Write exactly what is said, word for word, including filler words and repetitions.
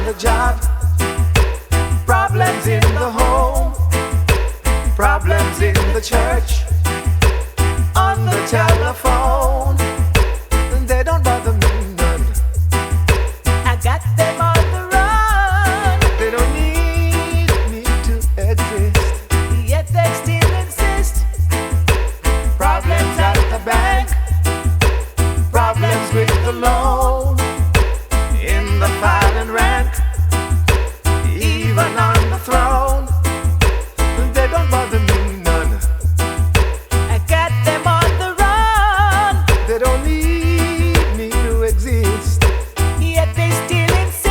the job, problems in the home, problems in the church, on the telephone.